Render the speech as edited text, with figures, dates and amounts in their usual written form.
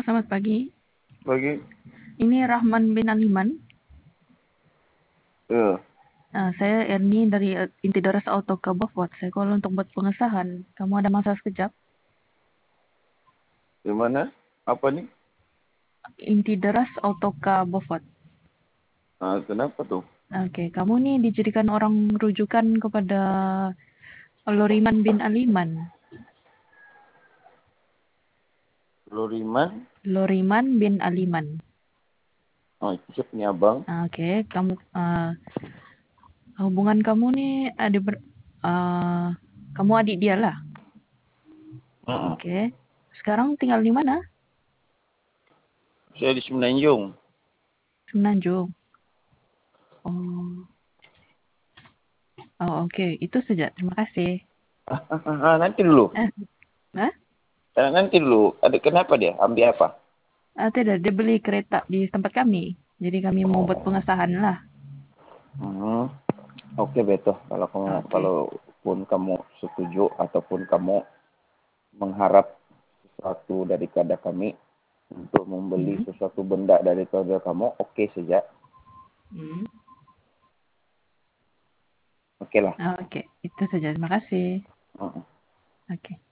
Selamat pagi. Pagi. Ini Rahman bin Aliman. Ya, Saya Erni dari Intidaras Auto ke Bovot. Saya call untuk buat pengesahan. Kamu ada masa sekejap? di mana? Apa nih? Intidaras Auto ke Bovot. Kenapa tuh? Oke, kamu nih dijadikan orang rujukan kepada Loriman bin Aliman. Loriman? Loriman bin Aliman. Oh, itu siapa nih abang? Oke, hubungan kamu nih kamu adik dia lah. Oke. Sekarang tinggal di mana? Saya di Semenanjung. Semenanjung. Oh, oke. Itu saja. Terima kasih. Nanti dulu. Hah? Nanti dulu. Ada kenapa dia? Ambil apa? Tidak, dia beli kereta di tempat kami. Jadi kami mau buat pengesahan lah. Oke, betul. Oke. Kalaupun kamu setuju ataupun kamu mengharap sesuatu daripada kami untuk membeli Hmm. sesuatu benda daripada kamu, oke saja. Hmm. Oke lah. Oke, itu saja. Terima kasih. Hmm. Oke.